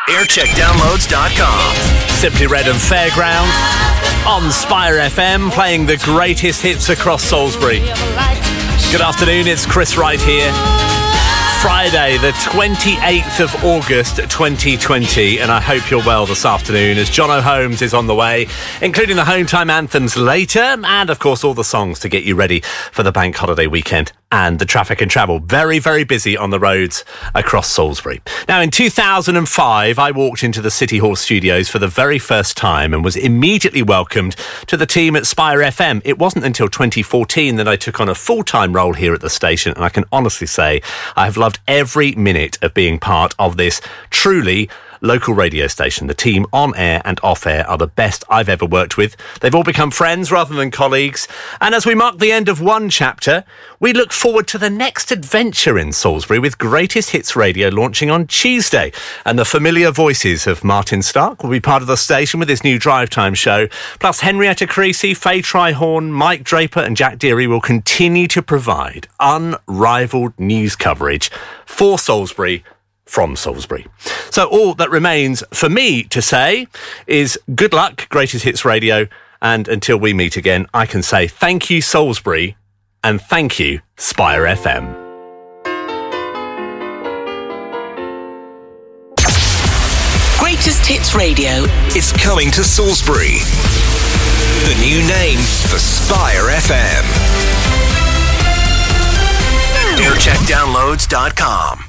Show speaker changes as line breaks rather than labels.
Aircheckdownloads.com.
Simply Red and Fairground on Spire FM, playing the greatest hits across Salisbury. Good afternoon, it's Chris Wright here. Friday, the 28th of August 2020, and I hope you're well this afternoon as Jono Holmes is on the way, including the home time anthems later, and of course all the songs to get you ready for the bank holiday weekend and the traffic and travel. Very, very busy on the roads across Salisbury. Now, in 2005, I walked into the City Hall studios for the very first time and was immediately welcomed to the team at Spire FM. It wasn't until 2014 that I took on a full-time role here at the station, and I can honestly say I have loved every minute of being part of this truly local radio station. The team on air and off air are the best I've ever worked with. They've all become friends rather than colleagues. And as we mark the end of one chapter, we look forward to the next adventure in Salisbury with Greatest Hits Radio launching on Tuesday. And the familiar voices of Martin Stark will be part of the station with his new drive time show. Plus Henrietta Creasy, Faye Tryhorn, Mike Draper and Jack Deary will continue to provide unrivaled news coverage for Salisbury from Salisbury. So all that remains for me to say is good luck, Greatest Hits Radio, and until we meet again, I can say thank you, Salisbury, and thank you, Spire FM.
Greatest Hits Radio
is coming to Salisbury. The new name for Spire FM. Aircheckdownloads.com.